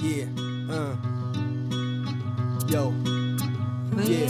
Yeah, yo, yeah.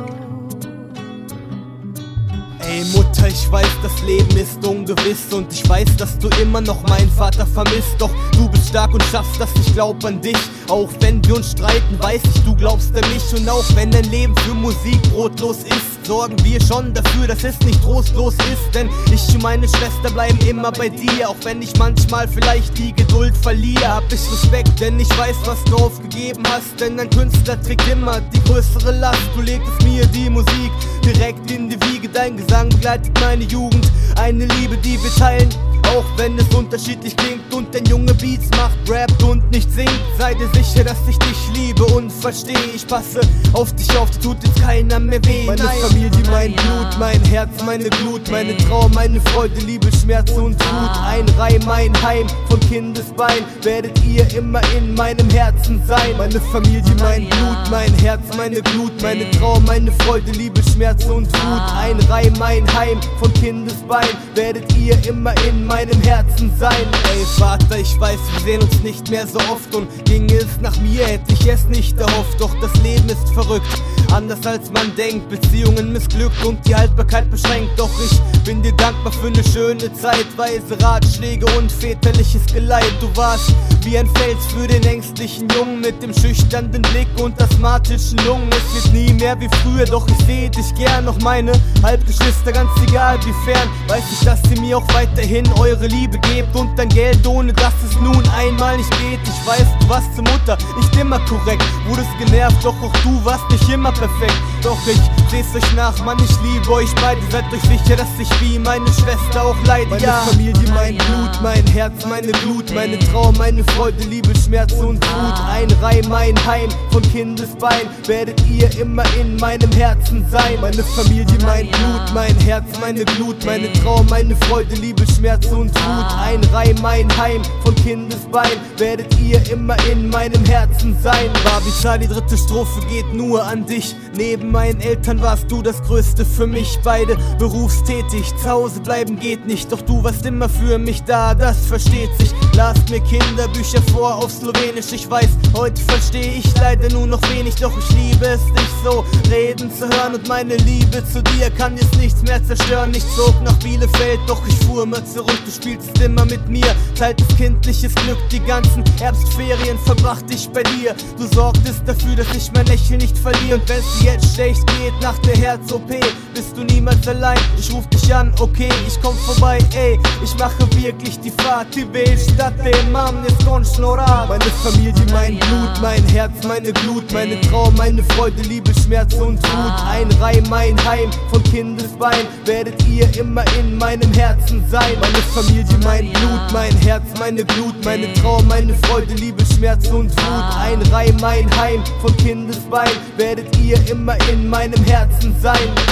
Ey Mutter, ich weiß, das Leben ist ungewiss und ich weiß, dass du immer noch meinen Vater vermisst. Doch du bist stark und schaffst das, ich glaub an dich. Auch wenn wir uns streiten, weiß ich, du glaubst an mich. Und auch wenn dein Leben für Musik brotlos ist, sorgen wir schon dafür, dass es nicht trostlos ist. Denn ich und meine Schwester bleiben immer bei dir. Auch wenn ich manchmal vielleicht die Geduld verliere, hab ich Respekt, denn ich weiß, was du aufgegeben hast. Denn ein Künstler trägt immer die größere Last. Du legtest mir die Musik direkt in die Wiege, dein Gesang begleitet meine Jugend. Eine Liebe, die wir teilen, auch wenn es unterschiedlich klingt. Und dein Junge Beats macht, rappt und nicht singt. Sei dir sicher, dass ich dich liebe und verstehe. Ich passe auf dich auf, dir tut jetzt keiner mehr weh. Meine Familie, mein Blut, mein Herz, meine Glut, meine Trauer, meine Freude, Liebe, Schmerz und Wut. Ein Reih, mein Heim, von Kindesbein werdet ihr immer in meinem Herzen sein. Meine Familie, mein Blut, mein Herz, meine Glut, meine Trauer, meine Freude, Liebe, Schmerz und Wut. Ein Reih, mein Heim, von Kindesbein werdet ihr immer in meinem Herzen sein. Ey Vater, ich weiß, wir sehen uns nicht mehr so oft und ginge es nach mir, hätte ich es nicht erhofft. Doch das Leben ist verrückt, anders als man denkt. Beziehungen missglückt und die Haltbarkeit beschränkt. Doch ich bin dir dankbar für eine schöne Zeit, weise Ratschläge und väterliches Geleit. Du warst wie ein Fels für den ängstlichen Jungen mit dem schüchternen Blick und asthmatischen Lungen. Es wird nie mehr wie früher, doch ich sehe dich gern. Noch meine Halbgeschwister, ganz egal wie fern, weiß ich, dass ihr mir auch weiterhin eure Liebe gebt und dein Geld, ohne dass es nun einmal nicht geht. Ich weiß, du warst zur Mutter nicht immer korrekt, wurdest genervt, doch auch du warst nicht immer perfekt. Doch ich seh's euch nach, Mann, ich liebe euch beide. Seid euch sicher, dass ich wie meine Schwester auch leide. Meine Familie, mein Blut, mein Herz, meine Glut, meine Trauer, meine Freude, Liebe, Schmerz und Wut. Ein Reih, mein Heim, von Kindesbein werdet ihr immer in meinem Herzen sein. Meine Familie, mein Blut, mein Herz, meine Glut, meine Trauer, meine Freude, Liebe, Schmerz und Wut. Ein Reih, mein Heim, von Kindesbein werdet ihr immer in meinem Herzen sein. Wabi, die dritte Strophe geht nur an dich. Neben meinen Eltern warst du das Größte für mich. Beide berufstätig, zu Hause bleiben geht nicht. Doch du warst immer für mich da, das versteht sich. Lasst mir Kinderbücher vor auf Slowenisch. Ich weiß, heute verstehe ich leider nur noch wenig. Doch ich liebe es, dich so reden zu hören. Und meine Liebe zu dir kann jetzt nichts mehr zerstören. Ich zog nach Bielefeld, doch ich fuhr immer zurück. Du spielst immer mit mir, teiltes kindliches Glück. Die ganzen Herbstferien verbrachte ich bei dir. Du sorgtest dafür, dass ich mein Lächeln nicht verliere. Und wenn's dir jetzt schlecht geht nach der Herz-OP, bist du niemals allein. Ich ruf dich an, okay, ich komm vorbei, ey. Ich mache wirklich die Fahrt, die Stadt dem Mann ist konschnorat. Meine Familie, mein Blut, mein Herz, meine Glut, meine Trauer, meine Freude, Liebe, Schmerz und Wut. Ein Reih, mein Heim, von Kindesbein werdet ihr immer in meinem Herzen sein. Meine Familie, mein Blut, mein Herz, meine Glut, meine Trauer, meine Freude, Liebe, Schmerz und Wut. Ein Reih, mein Heim, von Kindesbein werdet ihr immer in meinem Herzen sein.